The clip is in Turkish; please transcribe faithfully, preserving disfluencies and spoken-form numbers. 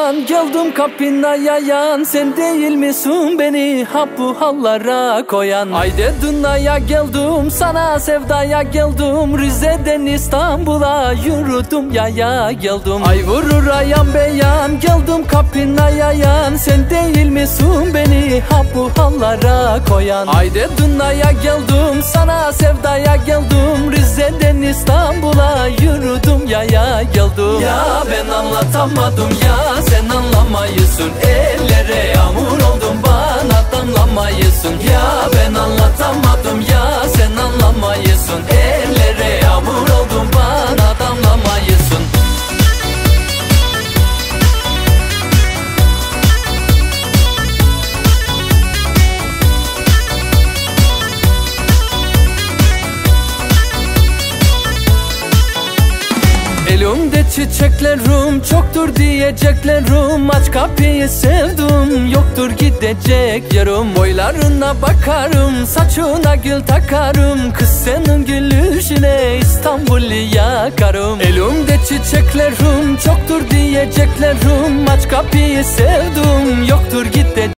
beyan, geldim kapına yayan. Sen değil misin beni ha bu hallara koyan? Haydi dünyaya geldim, sana sevdaya geldim. Rize'den İstanbul'a yürüdüm yaya geldim. Ay vurur ayağım beyan, geldim kapına yayan. Sen değil misin beni ha bu hallara koyan? Haydi dünyaya geldim, sana sevdaya geldim. Rize'den İstanbul'a yürüdüm yaya geldim. Ya ben anlatamadım ya sen anlamayısın. Ellere yağmur oldum bana damlamayısın. Ya ben anlatamadım ya sen anlamayısın. Ellere yağmur oldum bana damlamayısın. Elimde çiçeklerim çoktur diyeceklerim. Aç kapıyı sevdim, yoktur gidecek yarım. Boylarına bakarım, saçına gül takarım. Kız senin gülüşüne İstanbul'u yakarım. Elimde çiçeklerim çoktur diyeceklerim. Aç kapıyı sevdim, yoktur gidecek